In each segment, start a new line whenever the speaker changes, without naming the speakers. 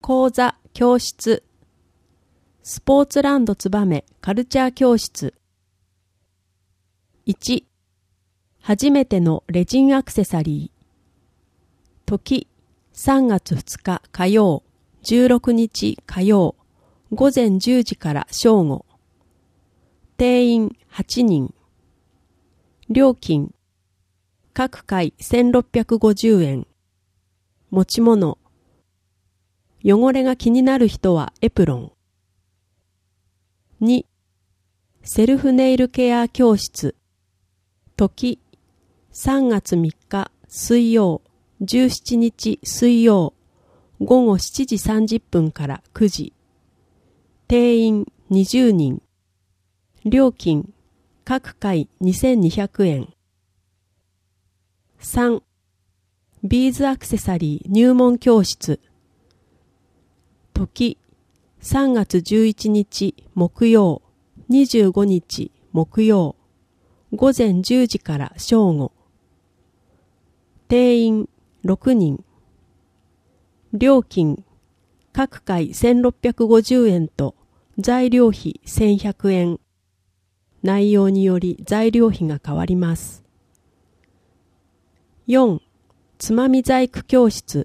講座教室スポーツランドつばめカルチャー教室。1、初めてのレジンアクセサリー。時、3月2日火曜、16日火曜、午前10時から正午。定員8人。料金、各回1650円。持ち物、汚れが気になる人はエプロン。2、セルフネイルケア教室。時、3月3日水曜、17日水曜、午後7時30分から9時。定員20人。料金、各回2200円。3、ビーズアクセサリー入門教室。時、3月11日木曜、25日木曜、午前10時から正午。定員6人。料金、各回1650円と材料費1100円。内容により材料費が変わります。4、つまみ細工教室。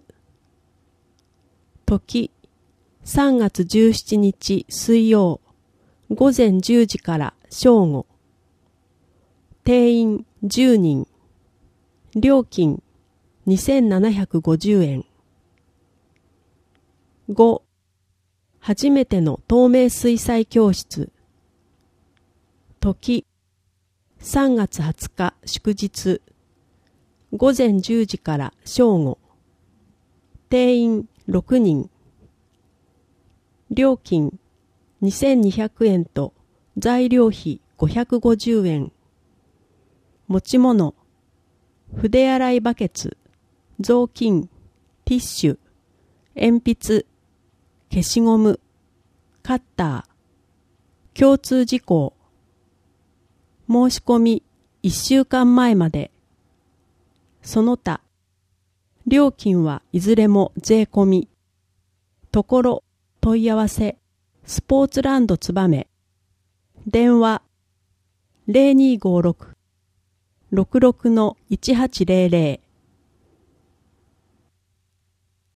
時、3月17日水曜、午前10時から正午。定員10人。料金2750円。5、初めての透明水彩教室。時、3月20日祝日、午前10時から正午。定員6人。料金2200円と材料費550円。持ち物、筆洗いバケツ、雑巾、ティッシュ、鉛筆、消しゴム、カッター。共通事項。申し込み1週間前まで。その他、料金はいずれも税込み。ところ、問い合わせ、スポーツランドつばめ。電話、0256-66-1800